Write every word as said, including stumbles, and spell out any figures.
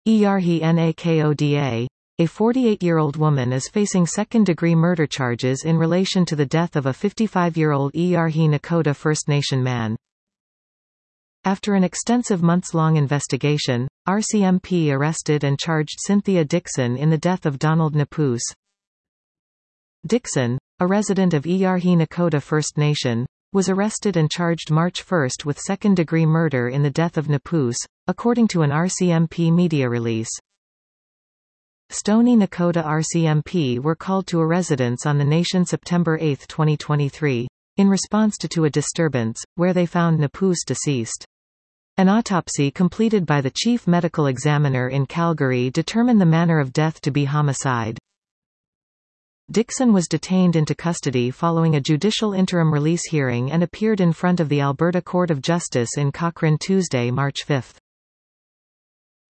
Iyarhi Nakoda, a forty-eight-year-old woman is facing second-degree murder charges in relation to the death of a fifty-five-year-old Iyarhi Nakoda First Nation man. After an extensive months-long investigation, R C M P arrested and charged Cynthia Dixon in the death of Donald Napus. Dixon, a resident of Iyarhi Nakoda First Nation, was arrested and charged March first with second-degree murder in the death of Napus, according to an R C M P media release. Stoney Nakoda R C M P were called to a residence on the nation September eighth twenty twenty-three, in response to, to a disturbance, where they found Napus deceased. An autopsy completed by the chief medical examiner in Calgary determined the manner of death to be homicide. Dixon was detained into custody following a judicial interim release hearing and appeared in front of the Alberta Court of Justice in Cochrane Tuesday, March fifth.